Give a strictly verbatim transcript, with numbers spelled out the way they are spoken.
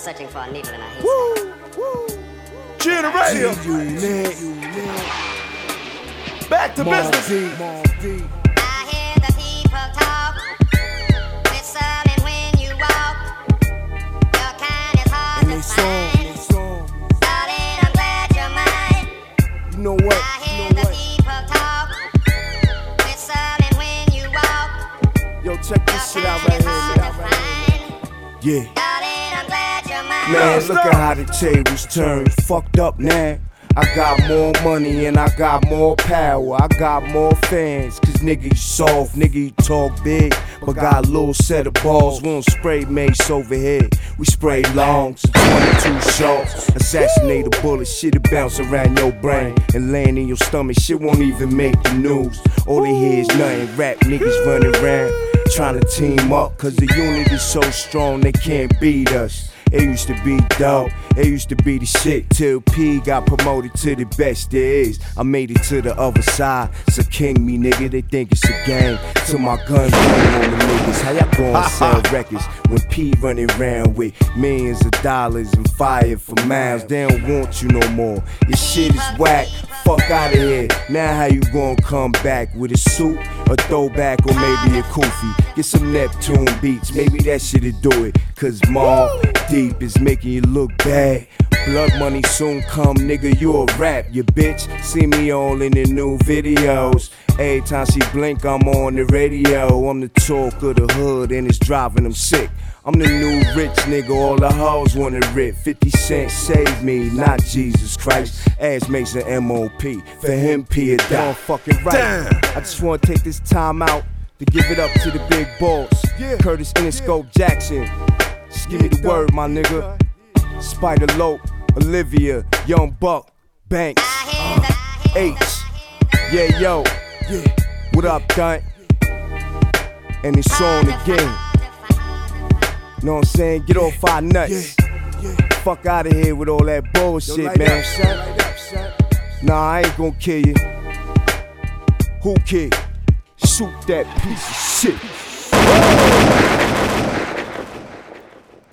searching for a needle in a haystack. Woo, woo. G in the radio. G, you lit, you lit. Back to Mom business. D, Mom D. I hear the people talk, whistling when you walk. Your kind is hard And to they song, find. they song. Darling, I'm glad you're mine. You know what, I you hear know the what? people talk, whistling when you walk. Yo, check Your this shit out kind right is here, hard shit to out right find. here. Yeah. Darling, I'm glad you're mine. Man, look at how the tables turn. Fucked up now. I got more money and I got more power. I got more fans, cause nigga you soft, nigga you talk big, but got a little set of balls. We don't spray mace over here, we spray longs, twenty-two shots. Assassinate a bullet, shit'll bounce around your brain and land in your stomach, shit won't even make the news. All they hear is nothing, rap niggas running around, trying to team up, cause the unit is so strong they can't beat us. It used to be dope, it used to be the shit till P got promoted to the best there is. I made it to the other side, so king me nigga, they think it's a game. Till my guns run on the niggas, how y'all gon' sell records when P running around with millions of dollars and fire for miles? They don't want you no more, your shit is whack, fuck out of here. Now how you gon' come back with a suit, a throwback or maybe a kufi? Get some Neptune beats, maybe that shit'll do it. Cause Mob Deep is making you look bad. Blood money soon come, nigga, you a rap, you bitch. See me all in the new videos. Every time she blink, I'm on the radio. I'm the talk of the hood and it's driving them sick. I'm the new rich nigga, all the hoes wanna rip. fifty cent save me, not Jesus Christ. Ass makes an M O P, for him P a die. Fucking right. Damn. I just wanna take this time out to give it up to the big boss. Yeah. Curtis Interscope Jackson. Just give me the word, my nigga. Spider Lope, Olivia, Young Buck, Banks, uh, H. Yeah, yo. Yeah. What up, Dun? And it's on again. Know what I'm saying? Get off our nuts. Yeah, yeah. Fuck out of here with all that bullshit, Yo, light man. up, son, light up, son. Nah, I ain't gon' kill you. Who kid? Shoot that piece of shit.